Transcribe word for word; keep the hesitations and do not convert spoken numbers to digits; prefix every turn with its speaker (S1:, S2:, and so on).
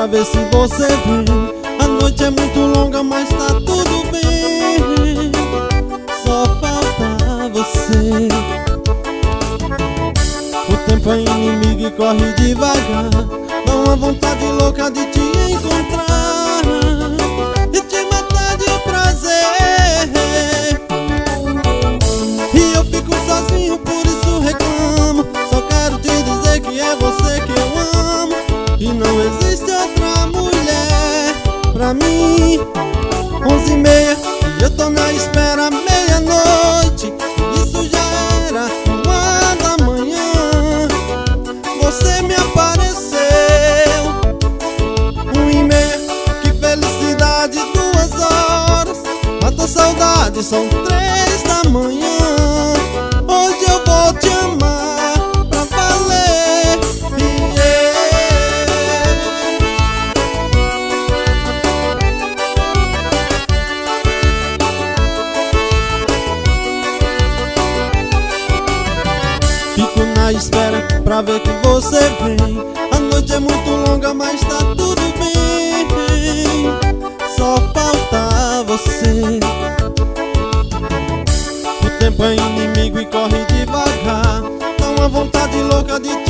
S1: ver se você vem. A noite é muito longa, mas tá tudo bem. Só falta você. O tempo é inimigo e corre devagar. Dá uma vontade louca de te encontrar, de te matar de prazer. E eu fico sozinho, por isso reclamo. Só quero te dizer que é você que eu amo, e não existe outra mulher pra mim. Onze e meia e eu tô na espera, meia-noite, isso já era uma da manhã. Você me apareceu. Um e meia, que felicidade, duas horas, matou saudade, são três da manhã. Hoje eu vou te amar pra valer. Yeah. Fico na espera pra ver que você vem. A noite é muito longa, mas tá tudo bem. Só falta você. O tempo é inimigo e corre devagar. Dá uma vontade louca de te